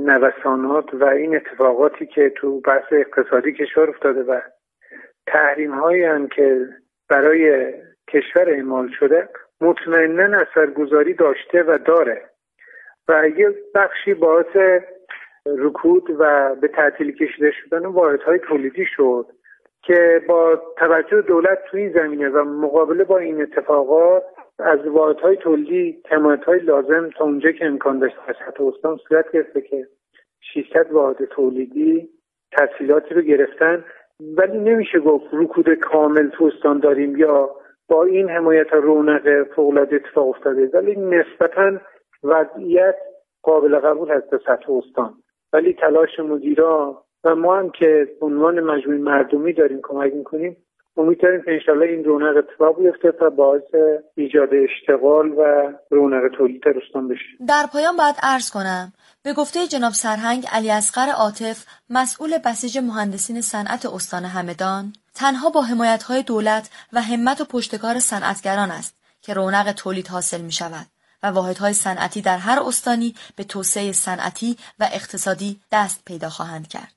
نوسانات و این اتفاقاتی که تو بحث اقتصادی کشور افتاده و تحریم‌هایی هم که برای کشور اعمال شده مطمئناً اثرگذاری داشته و داره و یه بخشی باعث رکود و به تعطیل کشیده شدن واحدهای تولیدی شد که با توجه دولت تو این زمینه و مقابله با این اتفاقات از واحدهای تولیدی حمایت‌های لازم تا اونجا که امکان داشت از سطح استان صورت گرفته که 600 واحد تولیدی تسهیلاتی رو گرفتن، ولی نمیشه گفت رکود کامل تو استان داریم یا با این حمایت رونق فوق‌العاده اتفاق افتاده، ولی نسبتاً وضعیت قابل قبول هست به سطح استان. ولی تلاش مدیرا و ما هم که عنوان مجموعه مردمی داریم کمک میکنیم، امید داریم که انشالله این رونق اتفاق بیفته تا باعث ایجاد اشتغال و رونق تولید استان بشه. در پایان باید عرض کنم به گفته جناب سرهنگ علیاصغر عاطف مسئول بسیج مهندسین صنعت استان همدان، تنها با حمایت‌های دولت و همت و پشتکار صنعتگران است که رونق تولید حاصل می‌شود و واحدهای صنعتی در هر استانی به توسعه صنعتی و اقتصادی دست پیدا خواهند کرد.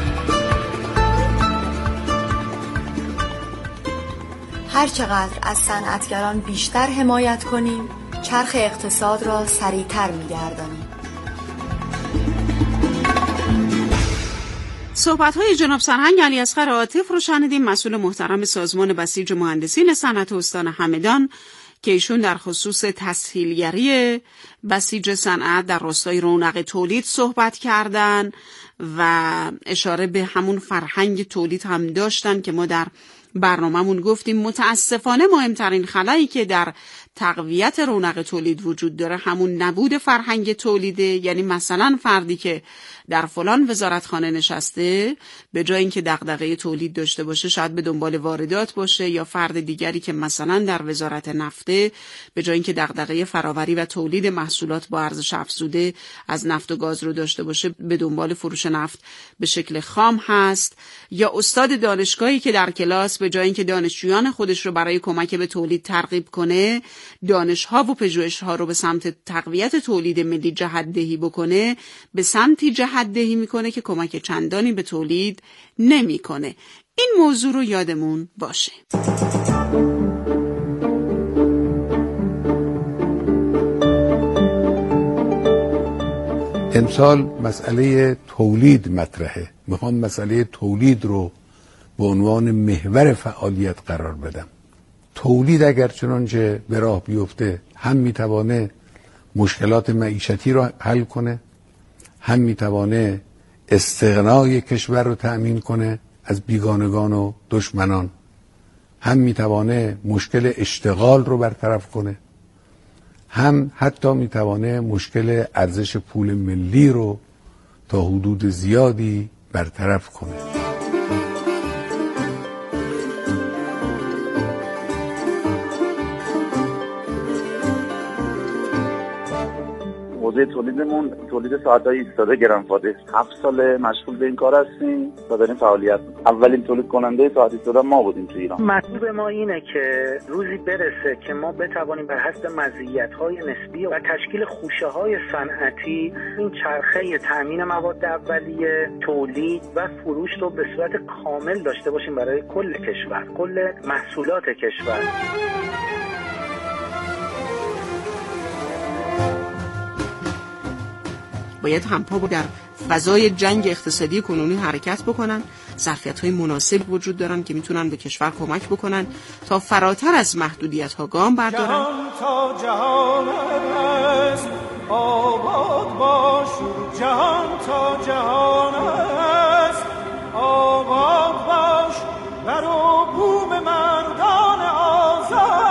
هر چقدر از صنعتگران بیشتر حمایت کنیم، چرخ اقتصاد را سریعتر می‌گردانیم. صحبت‌های جناب سرهنگ علیاصغر عاطف رو شنیدیم، مسئول محترم سازمان بسیج مهندسین صنعت استان همدان، که ایشون در خصوص تسهیلگری بسیج صنعت در راستای رونق تولید صحبت کردن و اشاره به همون فرهنگ تولید هم داشتن که ما در برنامه‌مون گفتیم. متاسفانه مهمترین خلایی که در تقویت رونق تولید وجود داره همون نبود فرهنگ تولیده. یعنی مثلا فردی که در فلان وزارتخانه نشسته به جای اینکه دغدغه تولید داشته باشه شاید به دنبال واردات باشه، یا فرد دیگری که مثلا در وزارت نفته به جای اینکه دغدغه فراوری و تولید محصولات با ارزش افزوده از نفت و گاز رو داشته باشه به دنبال فروش نفت به شکل خام هست، یا استاد دانشگاهی که در کلاس به جای اینکه دانشجویان خودش رو برای کمک به تولید ترغیب کنه، دانش‌ها و پژوهش‌ها رو به سمت تقویت تولید ملی جهت‌دهی بکنه، به سمتی جهت‌دهی میکنه که کمک چندانی به تولید نمیکنه. این موضوع رو یادمون باشه. امسال مسئله تولید مطرحه. میخوام مسئله تولید رو به عنوان محور فعالیت قرار بدم. تولید اگر چنانچه به راه بیفته هم میتوانه مشکلات معیشتی رو حل کنه، هم میتوانه استغنای کشور رو تأمین کنه از بیگانگان و دشمنان، هم میتوانه مشکل اشتغال رو برطرف کنه، هم حتی میتوانه مشکل ارزش پول ملی رو تا حدود زیادی برطرف کنه. حوزه تولیدمون تولید ساعت‌های ایستاده گرانفاده 7 سال مشغول به این کار هستیم و داریم فعالیت. اولین تولید کننده ساعت ایستاده ما بودیم تو ایران. مطلوب ما اینه که روزی برسه که ما بتوانیم بر حسب مزیت‌های نسبی و تشکیل خوشه‌های صنعتی این چرخه تامین مواد اولیه، تولید و فروش رو به صورت کامل داشته باشیم برای کل کشور، کل محصولات کشور. باید همپا در فضای جنگ اقتصادی کنونی حرکت بکنن. ظرفیت‌های مناسب وجود دارن که میتونن به کشور کمک بکنن تا فراتر از محدودیت‌ها گام بردارن. جهان تا جهان است آباد باش، جهان تا جهان است آباد باش، بر بوم مردان آزاد.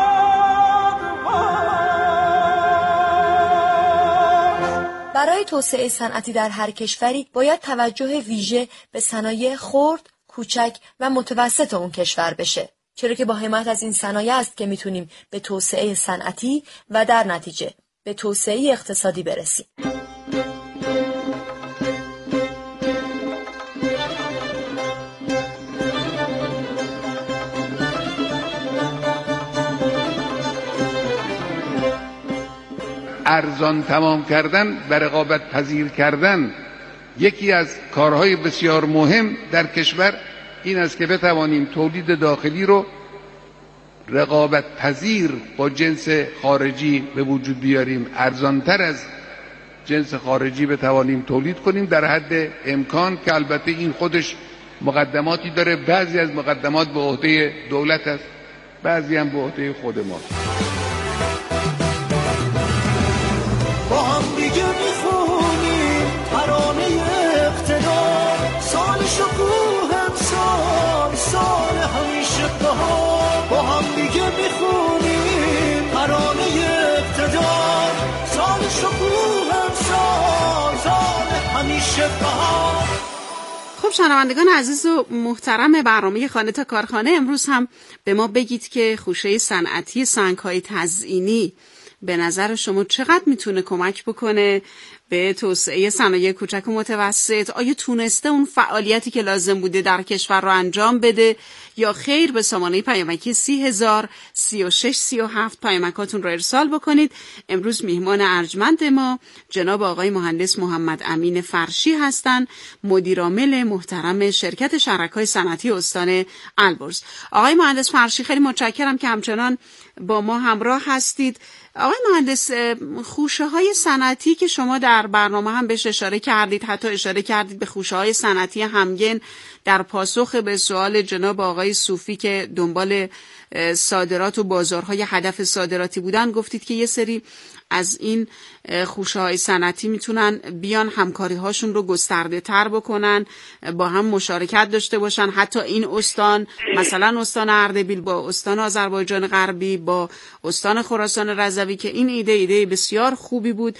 برای توسعه صنعتی در هر کشوری باید توجه ویژه به صنایع خرد، کوچک و متوسط اون کشور بشه، چرا که با حمایت از این صنایع است که میتونیم به توسعه صنعتی و در نتیجه به توسعه اقتصادی برسیم. ارزان تمام کردن و رقابت پذیر کردن یکی از کارهای بسیار مهم در کشور این است که بتوانیم تولید داخلی رو رقابت پذیر با جنس خارجی به وجود بیاریم، ارزانتر از جنس خارجی بتوانیم تولید کنیم در حد امکان، که البته این خودش مقدماتی داره. بعضی از مقدمات به عهده دولت است، بعضی هم به عهده خود ما. با هم دیگه میخونیم ترانه اقتدار، سال شکوه امسال، سال همیشه بهار. با هم دیگه میخونیم ترانه اقتدار، سال شکوه امسال، سال همیشه بهار. خب شنوندگان عزیز و محترم برنامه خانه تا کارخانه، امروز هم به ما بگید که خوشه صنعتی سنگ‌های تزئینی به نظر شما چقدر میتونه کمک بکنه به توسعه صنایع کوچک و متوسط؟ آیا تونسته اون فعالیتی که لازم بوده در کشور رو انجام بده یا خیر؟ به سامانه پیامکی 30,000 36 37 پیامکاتون رو ارسال بکنید. امروز میهمان ارجمند ما جناب آقای مهندس محمد امین فرشی هستند، مدیر عامل محترم شرکت شرکای صنعتی استان البرز. آقای مهندس فرشی، خیلی متشکرم که همچنان با ما همراه هستید. آقای مهندس، خوشه‌های صنعتی که شما در برنامه هم بهش اشاره کردید، حتی اشاره کردید به خوشه‌های صنعتی همگن در پاسخ به سوال جناب آقای صوفی که دنبال صادرات و بازارهای هدف صادراتی بودن، گفتید که یه سری از این خوشه‌های صنعتی میتونن بیان همکاری هاشون رو گسترده تر بکنن، با هم مشارکت داشته باشن. حتی این استان، مثلا استان اردبیل با استان آذربایجان غربی با استان خراسان رضوی، که این ایده بسیار خوبی بود.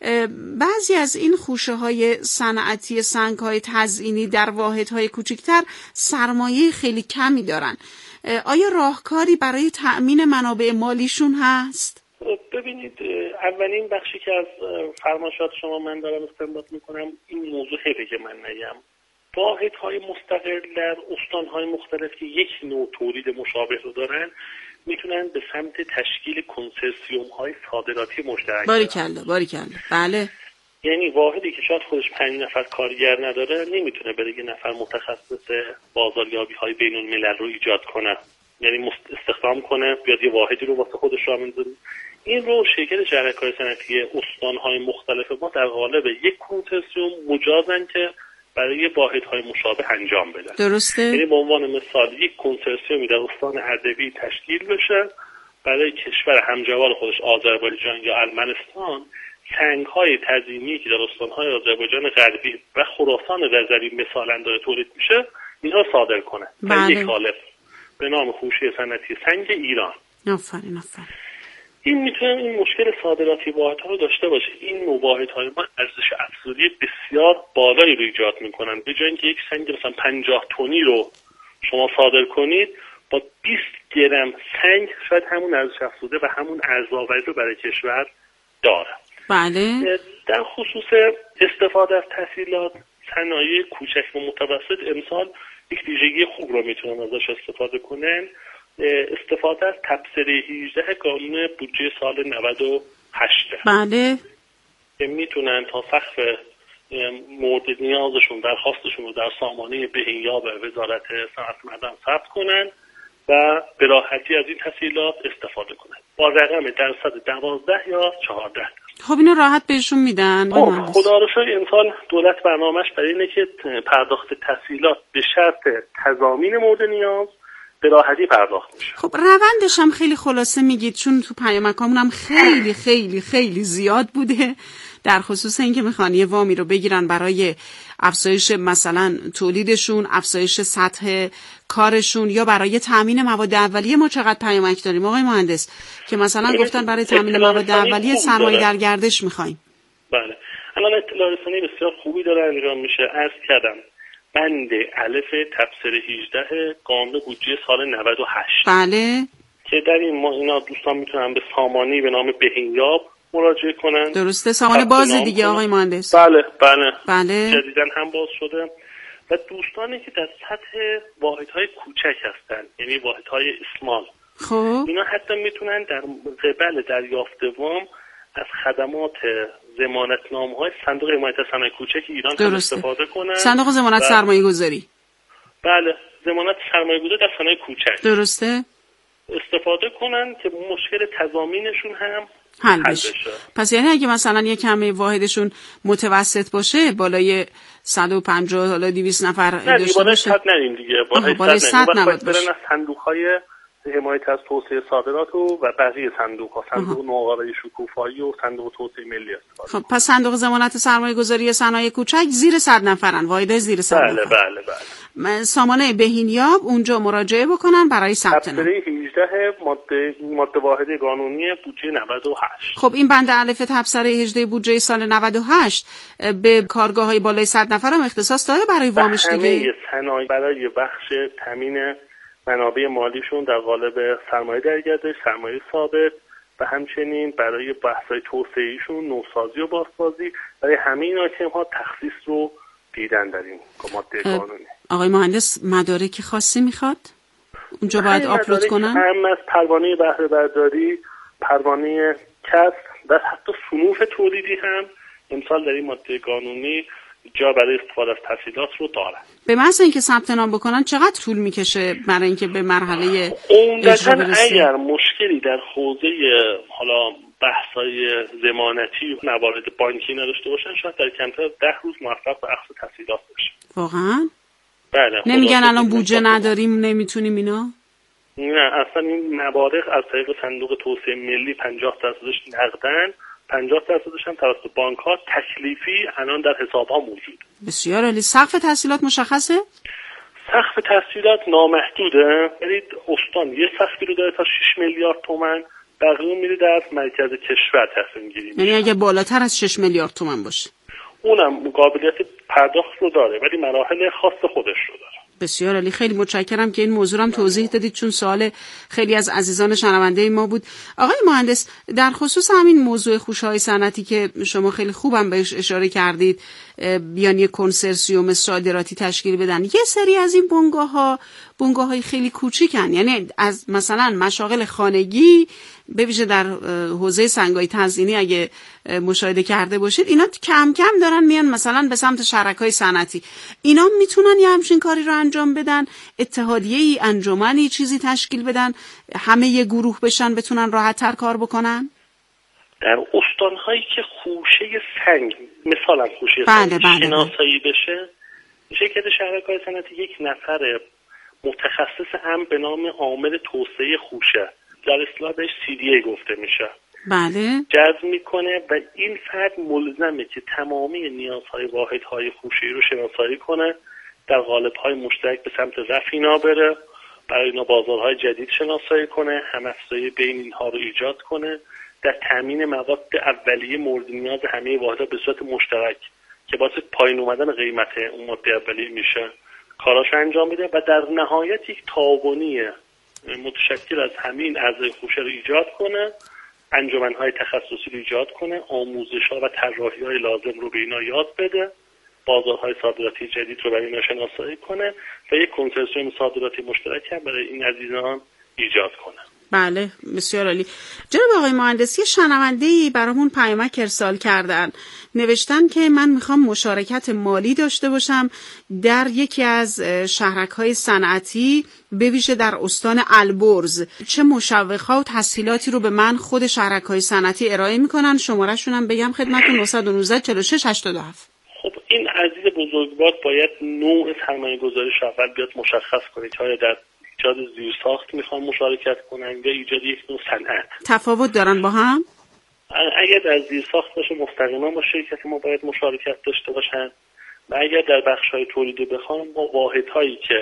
بعضی از این خوشه‌های صنعتی سنگ‌های تزئینی در واحدهای کوچکتر سرمایه خیلی کمی دارن. آیا راهکاری برای تأمین منابع مالیشون هست؟ ببینید، اولین بخشی که از فرمایشات شما من دارم استنباط میکنم این موضوع خیلی که من نگم. واحدهای مستقل در استانهای مختلف که یک نوع تولید مشابه رو دارن میتونن به سمت تشکیل کنسرسیوم‌های صادراتی مشترک. باریکلا. بله. یعنی واحدی که شاید خودش 5 نفر کارگر نداره نمیتونه بره یه نفر متخصص بازاریابی‌های بین‌الملل رو ایجاد کنه، یعنی استخدام کنه بیاد یه واحدی رو واسه خودش راه بندازه. این رو شرکت شرکای صنعتی استان‌های مختلف ما در قالب یک کنسرسیوم مجازن که برای واحدهای مشابه انجام بدن. درسته؟ یعنی به عنوان مثال یک کنسرسیومی در استان اردبیل تشکیل بشه برای کشور همجوار خودش آذربایجان یا ارمنستان، سنگ‌های تزئینی که در استان‌های آذربایجان غربی و خراسان رضوی مثلا داره تولید میشه اینها صادر کنه. بله. یک کالف به نام خوشه صنعتی سنگ ایران. آفرین. این میتونه این مشکل صادراتی واحدها رو داشته باشه. این نوع واحدهای ما ارزش افزودی بسیار بالایی رو ایجاد میکنن. به جای اینکه یک سنگ مثلا 50 تنی رو شما صادر کنید، با 20 گرم سنگ شاید همون ارزش افزوده و همون ارزآوری رو برای کشور داره. بله. در خصوص استفاده از تسهیلات صنایع کوچک و متوسط امسال یک ویژگی خوب رو میتونن ازش استفاده کنن. استفاده از تبصره 18 قانون بودجه سال 98. بله. که میتونن تا سقف مورد نیازشون درخواستشون رو در سامانه بهینیاب وزارت صنعت معدن ثبت کنن و به راحتی از این تسهیلات استفاده کنن با رقم درصد 12 یا 14. خب اینو راحت بهشون میدن؟ خدا رو شکر امسال دولت برنامه‌اش برای اینه که پرداخت تسهیلات به شرط تضامین مورد نیاز به راحتی پرداخت میشه. خب روندش هم خیلی خلاصه میگید، چون تو پیامکامون هم خیلی خیلی خیلی زیاد بوده در خصوص اینکه میخوان یه وامی رو بگیرن برای افزایش مثلا تولیدشون، افزایش سطح کارشون، یا برای تامین مواد اولیه. ما چقدر پیامک داریم آقای مهندس که مثلا گفتن برای تامین مواد اولیه سرمایه در گردش میخوایم. بله، الان اطلاع رسانی بسیار خوبی داره انجام میشه. عرض کردم بند الف تبصره 18 قانون بودجه سال 98. بله. که در این اینا دوستان میتونن به سامانه‌ای به نام بهینیاب مراجعه کنن. درسته، سامانه باز دیگه آقای مهندس. بله. جدیدن هم باز شده. و دوستانی که در سطح واحدهای کوچک هستن، یعنی واحدهای اسمال، خب اینا حتی میتونن در قبل دریافت وام از خدمات ضمانتنامه‌های صندوق حمایت صنایع کوچک ایران هم استفاده کنن. صندوق ضمانت سرمایه‌گذاری. بله، ضمانت سرمایه‌گذاری در صنایع کوچک. درسته. استفاده کنن که مشکل تضامینشون هم حل بشه. پس یعنی اگه مثلا یک کمه واحدشون متوسط باشه بالای 150 حالا 200 نفر داشته باشه. نه نریم دیگه. بالای 100 نباید باشه. برن از صندوق‌های حمایت از توسعه صادرات و بقیه صندوق‌ها، صندوق نوآوری شکوفایی و صندوق توسعه ملی استفاده. خب پس صندوق ضمانت سرمایه‌گذاری صنایع کوچک زیر 100 نفرن، واحدهای زیر 100 نفر. بله. سامانه بهینیاب اونجا مراجعه بکنن برای ثبت نام. تبصره 18 ماده واحد قانونی بودجه 98. خب این بند الف تبصره 18 بودجه سال 98 به کارگاه‌های بالای 100 نفر هم اختصاص داره برای وامش دیگه. همه صنایع برای بخش تامین منابع مالیشون در قالب سرمایه در گردش، سرمایه ثابت و همچنین برای بحث‌های توسعه‌ایشون، نوسازی و بازسازی، برای همه این آیتم‌ها تخصیص رو دیدن در این ماده قانونی. آقای مهندس مدارک خاصی میخواد؟ اونجا باید آپلود کنن؟ هم از پروانه بهره برداری، پروانه کسب و حتی صنوف تولیدی هم امسال در این ماده قانونی جا برای استفاده از تسهیلات رو دارن. به محض اینکه ثبت نام بکنن چقدر طول میکشه برای اینکه به مرحله اجرا برسه؟ اگر مشکلی در حوزه حالا بحث‌های ضمانتی و موارد بانکی نداشته باشن، شاید در کمتر از 10 روز موفق به اخذ تسهیلات بشه. واقعا؟ بله. نمیگن الان بودجه نداریم نمیتونیم اینا؟ نه، اصلا این مبالغ از طریق صندوق توسعه ملی 50%ش نقدن، 50%ش هم توسط بانک‌ها تکلیفی الان در حساب‌ها موجود. بسیار عالی. سقف تسهیلات مشخصه؟ سقف تسهیلات نامحدوده. یعنی استان یه سقفی رو داره تا 6 میلیارد تومان، بقیه میره در مرکز کشور تصمیم گیری میشه. یعنی اگه بالاتر از 6 میلیارد تومان باشه اونم قابلیت پرداخت رو داره ولی مراحل خاص خودش رو داره. بسیار عالی. خیلی متشکرم که این موضوع هم توضیح دادید چون سوال خیلی از عزیزان شنونده ما بود. آقای مهندس در خصوص همین موضوع خوشه‌های صنعتی که شما خیلی خوبم بهش اشاره کردید، بیان یک کنسرسیوم صادراتی تشکیل بدن، یه سری از این بنگاه‌های خیلی کوچیکن، یعنی از مثلا مشاغل خانگی به ویژه در حوزه سنگای تزیینی اگه مشاهده کرده باشید اینا کم کم دارن میان مثلا به سمت شرکای صنعتی. اینا میتونن یه همچین کاری رو انجام بدن؟ اتحادیه‌ای، انجمنی، چیزی تشکیل بدن همه یه گروه بشن بتونن راحت‌تر کار بکنن؟ در استان‌هایی که خوشه سنگ مثلا خوشه سنگ شناسایی بشه، شرکت شرکای صنعتی یک نفر متخصص هم به نام عامل توسعه خوشه، در اصطلاح بهش CDA گفته میشه، بله، جذب میکنه و این فرد ملزمه که تمامی نیازهای واحدهای خوشه‌ای رو شناسایی کنه، در قالب‌های مشترک به سمت رفع اینا بره، برای اینا بازارهای جدید شناسایی کنه، هم‌افزایی بین اینها رو ایجاد کنه، در تامین مواد اولیه مورد نیاز همه واحدها به صورت مشترک که باعث پایین اومدن قیمت اون ماده اولیه میشه کاراش انجام بده و در نهایت یک تعاونی متشکل از همین اعضای خوشه رو ایجاد کنه، انجمن‌های تخصصی رو ایجاد کنه، آموزش‌ها و طراحی‌های لازم رو به اینا یاد بده، بازارهای صادراتی جدید رو برای اینا شناسایی کنه و یک کنسرسیوم صادراتی مشترک هم برای این عزیزان ایجاد کنه. بله، بسیار عالی. جناب آقای مهندس، یه شنونده‌ای برامون پیامک ارسال کردن، نوشتن که من میخوام مشارکت مالی داشته باشم در یکی از شهرک‌های صنعتی به ویژه در استان البرز. چه مشوق‌ها و تسهیلاتی رو به من خود شهرک‌های صنعتی ارائه میکنن؟ شماره‌شون هم بگم خدمتتون 919 46 87. خب این عزیز بزرگوار باید نوع سرمایه‌گذاریش اول بیاد مشخص کنه که آیا در ایجاد زیرساخت میخوان مشارکت کنن یا ایجاد یک نوع صنعت. تفاوت دارن با هم؟ اگر در زیرساخت باشه مستقیما با شرکت ما باید مشارکت داشته باشن و اگر در بخش‌های تولیدی بخوان با واحدهایی که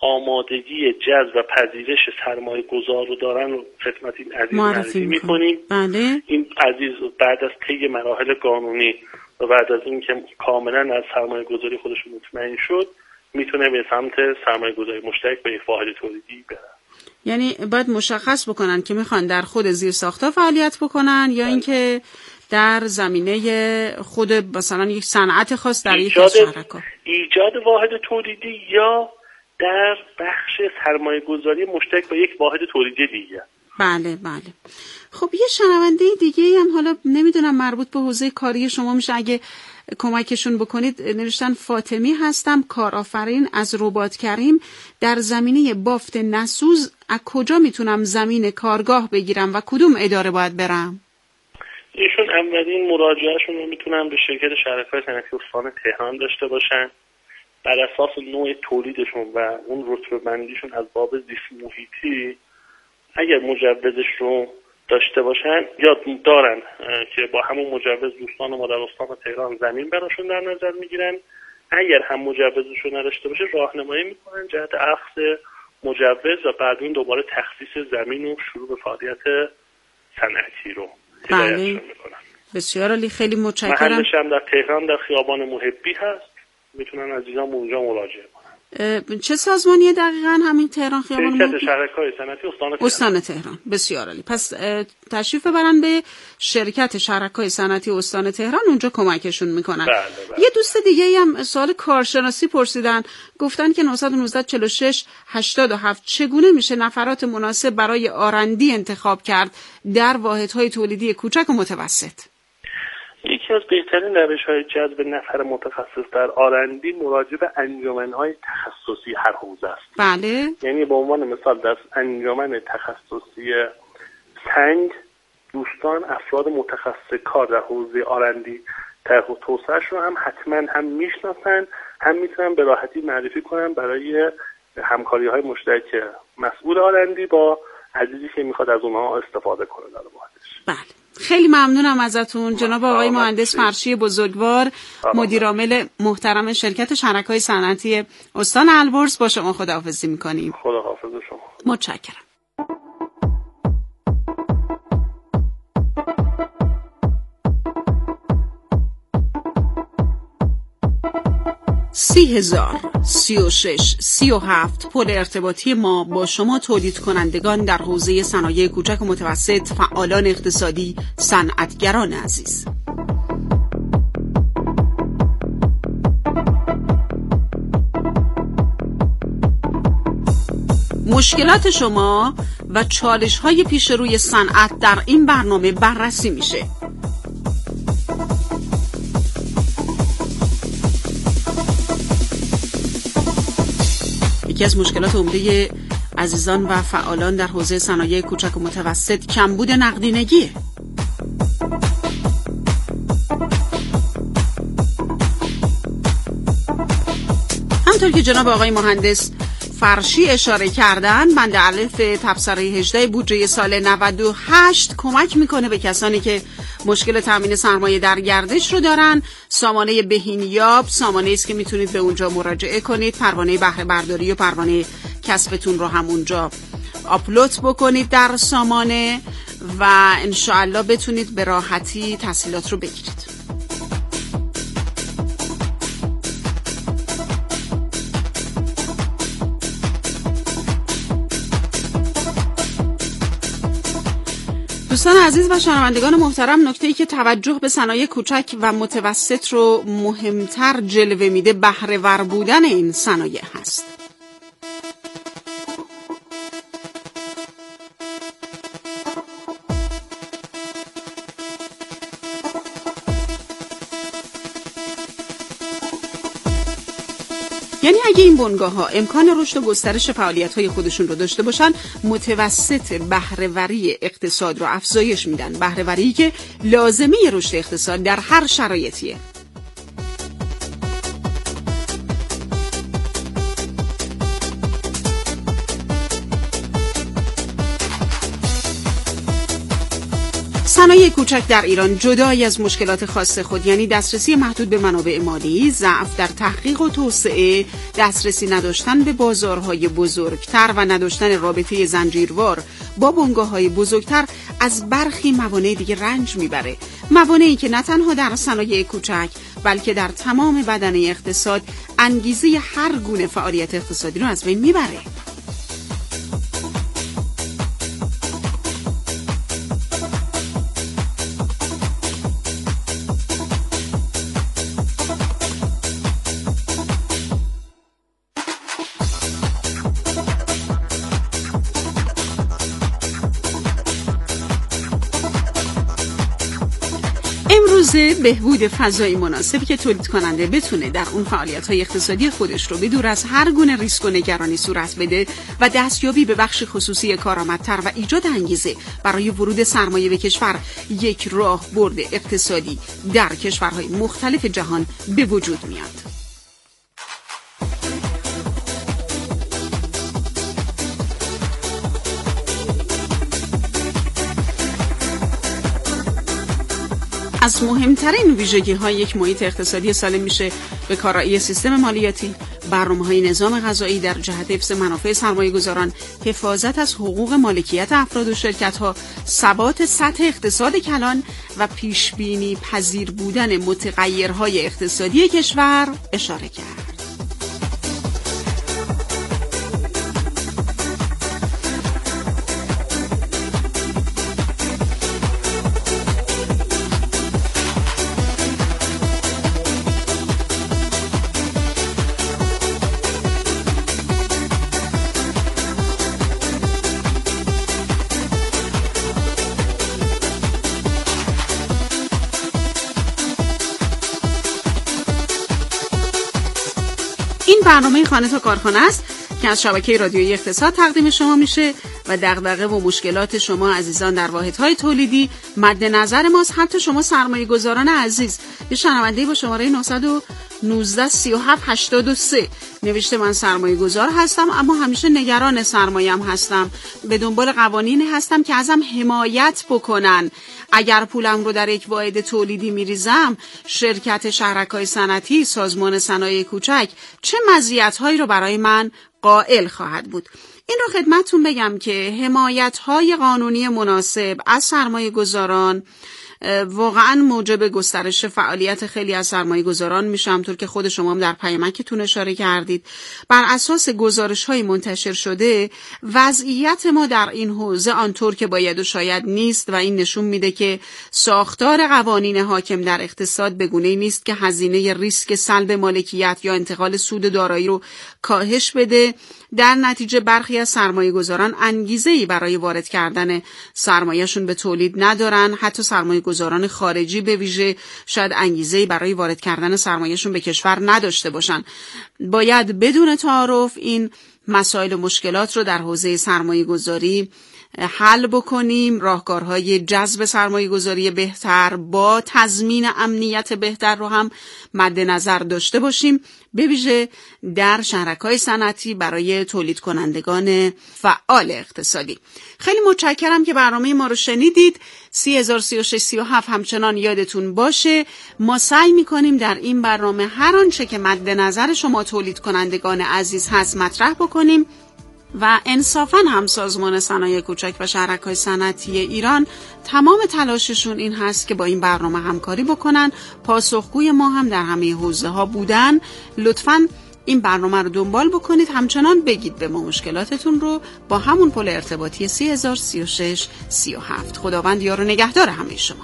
آمادگی جذب و پذیرش سرمایه گذار رو دارن رو خدمت این عزیز معرفی میکنیم. بله. این عزیز بعد از طی مراحل قانونی و بعد از این که کاملا از سرمایه گذاری خودش مطمئن شد میتونه به سمت سرمایه گذاری مشترک به یک واحد تولیدی بره. یعنی باید مشخص بکنن که میخوان در خود زیرساخت‌ها فعالیت بکنن یا اینکه در زمینه خود مثلا یک صنعت خاص در یک از شهرک‌ها ایجاد واحد تولیدی یا در بخش سرمایه گذاری مشترک با یک واحد تولیدی دیگه. بله بله. خب یه شنونده دیگه هم حالا نمیدونم مربوط به حوزه کاری شما میشه اگه کمکشون بکنید، نوشتن فاطمی هستم، کارآفرین از ربات کریم در زمینه بافت نسوز. از کجا میتونم زمین کارگاه بگیرم و کدوم اداره باید برم؟ ایشون اولین مراجعهشون رو میتونن به شرکت شرکای صنعتی استان تهران داشته باشن. بر اساس نوع تولیدشون و اون رتبه بندیشون از باب زیست محیطی اگر مجوزش رو داشته باشن یا دارن که با همون مجوز دوستان ما در استان تهران زمین براشون در نظر میگیرن. اگر هم مجوزش رو نداشته باشه راهنمایی میکنن جهت اخذ مجوز و بعد اون دوباره تخصیص زمین و شروع به فعالیت صنعتی رو هدایتشون میکنن. بسیار عالی، خیلی متشکرم. محلش هم در تهران در خیابان محبی هست، میتونن عزیزان اونجا مراجعه کنن. چه سازمانیه دقیقاً همین تهران خیابان محبی؟ شرکت شرکای صنعتی استان تهران. بسیار عالی. پس تشریف ببرن به شرکت شرکای صنعتی استان تهران، اونجا کمکشون میکنن. بله. یه دوست دیگه هم سوال کارشناسی پرسیدن، گفتن که 919 46 87 چگونه میشه نفرات مناسب برای آرندی انتخاب کرد در واحدهای تولیدی کوچک و متوسط؟ یکی از بهترین روش‌های جذب نفر متخصص در آرندی مراجعه به انجمن‌های تخصصی هر حوزه است. بله. یعنی به عنوان مثال در انجمن تخصصی سنگ دوستان افراد متخصص کار در حوزه آرندی طرح و توسعه‌اش رو هم حتما هم میشناسن، هم میتونن به راحتی معرفی کنن برای همکاری‌های مشترک مسئول آرندی با عزیزی که میخواد از اونها استفاده کنه در واحدش. بله. خیلی ممنونم ازتون جناب آقای مهندس فرشی بزرگوار، مدیر عامل محترم شرکت شرکای صنعتی استان البرز. با شما خداحافظی میکنیم. خداحافظ شما. متشکرم. $30,000 36 37 پل ارتباطی ما با شما تولید کنندگان در حوزه صنایع کوچک و متوسط، فعالان اقتصادی، صنعتگران عزیز. مشکلات شما و چالش‌های پیش روی صنعت در این برنامه بررسی میشه. یکی از مشکلات عمده عزیزان و فعالان در حوزه صنایع کوچک و متوسط کمبود نقدینگیه. همطور که جناب آقای مهندس فرشی اشاره کردن، بند الف تبصره 18 بودجه سال 98 کمک میکنه به کسانی که مشکل تامین سرمایه در گردش رو دارن. سامانه بهینیاب سامانه است که میتونید به اونجا مراجعه کنید، پروانه بهره برداری و پروانه کسبتون رو هم اونجا آپلود بکنید در سامانه و انشاءالله بتونید به راحتی تسهیلات رو بگیرید. دوستان عزیز و شنوندگان محترم، نکته‌ای که توجه به صنایع کوچک و متوسط رو مهمتر جلوه میده بهره ور بودن این صنایع هست. یعنی اگه این بنگاه‌ها امکان رشد و گسترش فعالیت‌های خودشون رو داشته باشن، متوسط بهره‌وری اقتصاد رو افزایش میدن، بهره‌وری که لازمه رشد اقتصاد در هر شرایطیه. صنایع کوچک در ایران جدای از مشکلات خاص خود، یعنی دسترسی محدود به منابع مالی، ضعف در تحقیق و توسعه، دسترسی نداشتن به بازارهای بزرگتر و نداشتن رابطه زنجیروار با بنگاه‌های بزرگتر از برخی موانع دیگه رنج میبره. موانعی که نه تنها در صنایع کوچک بلکه در تمام بدنه اقتصاد انگیزه هر گونه فعالیت اقتصادی رو از بین میبره. علاوه بهبود فضای مناسبی که تولید کننده بتونه در اون فعالیت‌های اقتصادی خودش رو به دور از هر گونه ریسک و نگرانی صورت بده و دستیابی به بخش خصوصی کارآمدتر و ایجاد انگیزه برای ورود سرمایه به کشور یک راهبرد اقتصادی در کشورهای مختلف جهان به وجود میاد. از مهمترین ویژگی‌های یک محیط اقتصادی سالم میشه به کارایی سیستم مالیاتی، برنامه‌های نظام غذایی در جهت حفظ منافع سرمایه‌گذاران، حفاظت از حقوق مالکیت افراد و شرکت‌ها، ثبات سطح اقتصاد کلان و پیشبینی پذیر بودن متغیرهای اقتصادی کشور اشاره کرد. این برنامه خانه تا کارخانه است که از شبکه رادیویی اقتصاد تقدیم شما میشه و دغدغه و مشکلات شما عزیزان در واحدهای تولیدی مد نظر ماست. حتی شما سرمایه گذاران عزیز، یه شنونده با شماره 919-37-83 نوشته من سرمایه گذار هستم اما همیشه نگران سرمایه‌ام هستم، به دنبال قوانینی هستم که ازم حمایت بکنن. اگر پولم رو در یک واحد تولیدی میریزم، شرکت شهرک‌های صنعتی، سازمان صنایع کوچک چه مزیت‌هایی رو برای من قائل خواهد بود؟ این رو خدمتتون بگم که حمایت‌های قانونی مناسب از سرمایه گذاران واقعا موجب گسترش فعالیت خیلی از سرمایه گذاران میشه، همطور که خود شما هم در پیامکتون اشاره کردید. بر اساس گزارش‌های منتشر شده وضعیت ما در این حوزه آنطور که باید و شاید نیست و این نشون میده که ساختار قوانین حاکم در اقتصاد به گونه‌ای نیست که هزینه ریسک سلب مالکیت یا انتقال سود دارایی رو کاهش بده. در نتیجه برخی از سرمایه گذاران انگیزه‌ای برای وارد کردن سرمایه‌شون به تولید ندارن. حتی سرمایه گذاران خارجی به ویژه شاید انگیزه‌ای برای وارد کردن سرمایه‌شون به کشور نداشته باشن. باید بدون تعارف این مسائل و مشکلات رو در حوزه سرمایه گذاری حل بکنیم. راهکارهای جذب سرمایه گذاری بهتر با تضمین امنیت بهتر رو هم مد نظر داشته باشیم، به ویژه در شرکای صنعتی برای تولید کنندگان فعال اقتصادی. خیلی متشکرم که برنامه ما رو شنیدید. 303637 همچنان یادتون باشه ما سعی میکنیم در این برنامه هر آنچه که مد نظر شما تولید کنندگان عزیز هست مطرح بکنیم و انصافاً هم سازمان صنایع کوچک و شرکای صنعتی ایران تمام تلاششون این هست که با این برنامه همکاری بکنن. پاسخگوی ما هم در همه حوزه ها بودن. لطفاً این برنامه رو دنبال بکنید، همچنان بگید به ما مشکلاتتون رو با همون پل ارتباطی 303637. خداوند یار و نگهدار همه شما.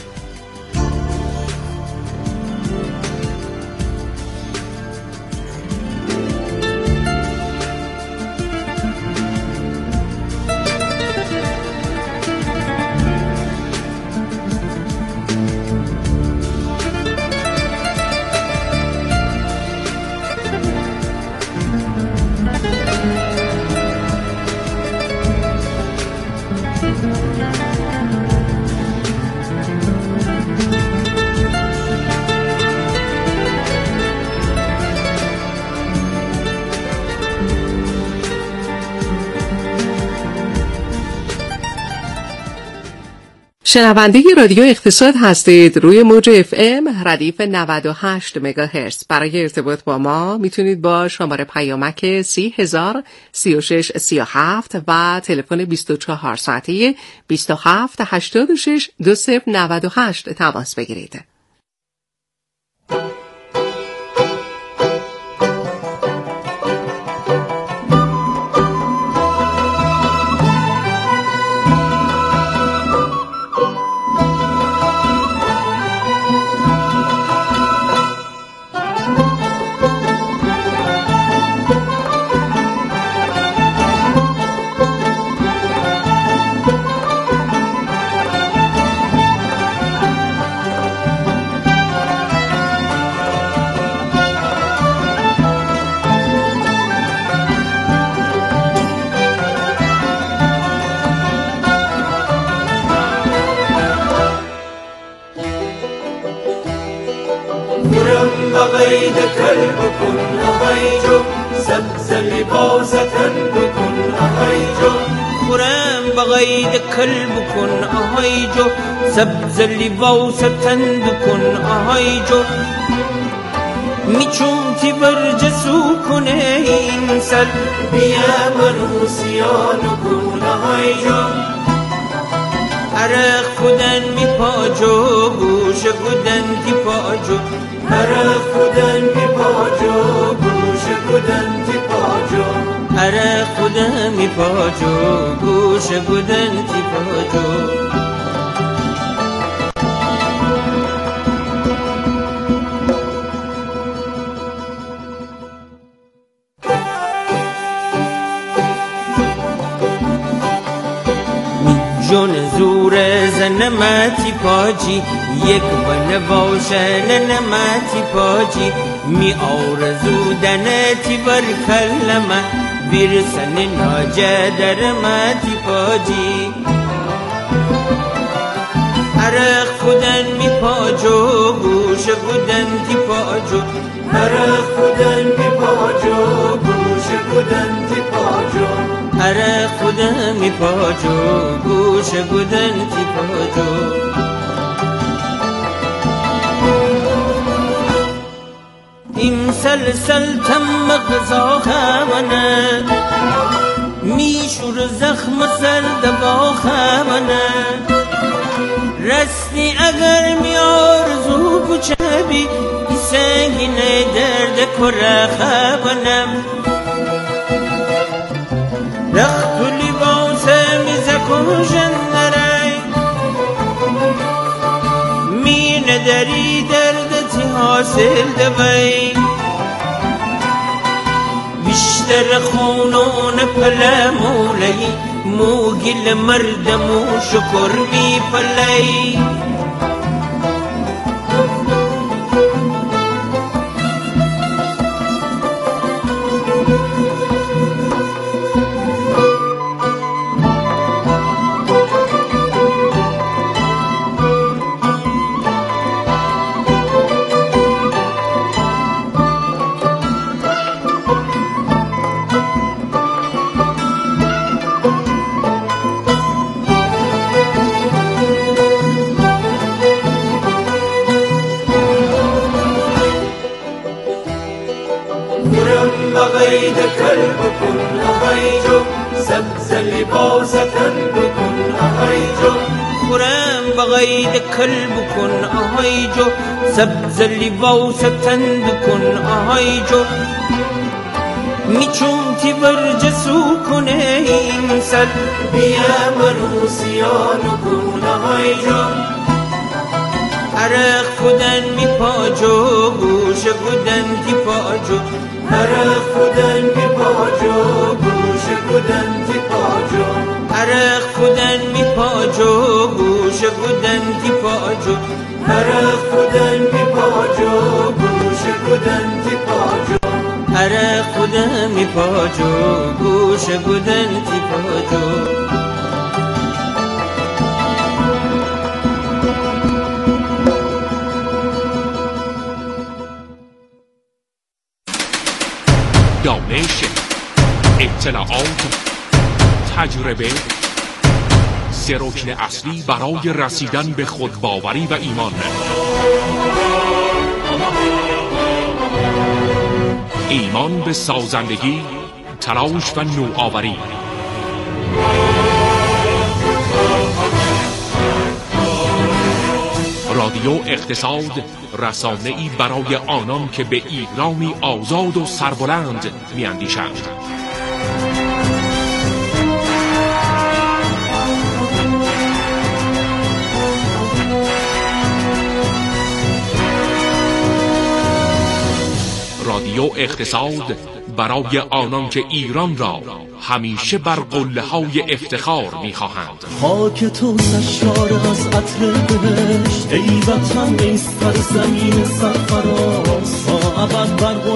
شنونده رادیو اقتصاد هستید روی موج FM ردیف 98 مگاهرتز. برای ارتباط با ما میتونید با شماره پیامک 303637 و تلفن 24 ساعته 2786 2098 تماس بگیرید. بغيد كلب بكن أهيجو سبز لباسة بكن أهيجو خورم بغيد كلب بكن أهيجو سبز لباسة بكن أهيجو میچون تی برجسو کنه این سر بیا مروسیان کن أهيجو عرق خودن می پاجو گوش گودن تی پاجو عرق خودن می پاجو گوش گودن تی پاجو عرق خودن می پاجو گوش گودن تی پاجو جون زور زنمتی پاجی یک بن باشه نمتی پاجی می آرزودنتی بر کلمه برسن ناجه درمتی پاجی عرق خودن می پاجو گوش گودن تی پاجو عرق خودن می پاجو گوش گودن تی پاجو عرق خودم می پاجو گوش گودن تی پاجو این سلسل تم غذا خمنه میشور زخم سرد با خمنه رسنی اگر می آرزو بچبی سنگین درد کره خمنم رخت لباس میزکو جنره می نداری دردتی حاصل دوی بیشتر خونون پلمولی موگل مردمو شکر می پلی بغيد كلب كن أهيجو سبز لباسة بكن أهيجو خورم بغيد كلب كن أهيجو سبز لباسة بكن أهيجو میچون تی برجسو کنه این سر بیا مروسیان کن أهيجو عرق خودن می پاجو گوش گودن تی پاجو عرق خودن می پاجو گوش گودن تی پاجو عرق خودن می پاجو گوش گودن تی پاجو عرق خودن می پاجو گوش گودن تی پاجو عرق خودن می پاجو گوش گودن تی پاجو دانش، اطلاعات، تجربه، سه رکن اصلی برای رسیدن به خودباوری و ایمان. ایمان به سازندگی، تلاش و نوآوری. رادیو اقتصاد، رسانه‌ای برای آنان که به ایرانی آزاد و سربلند می‌اندیشند. رادیو اقتصاد برای آنان که ایران را همیشه بر قله‌های افتخار می‌خواهند. خاک تو سرشار از عطر بهشت، ای وطن ای سرزمین سرفراز، تا ابد بر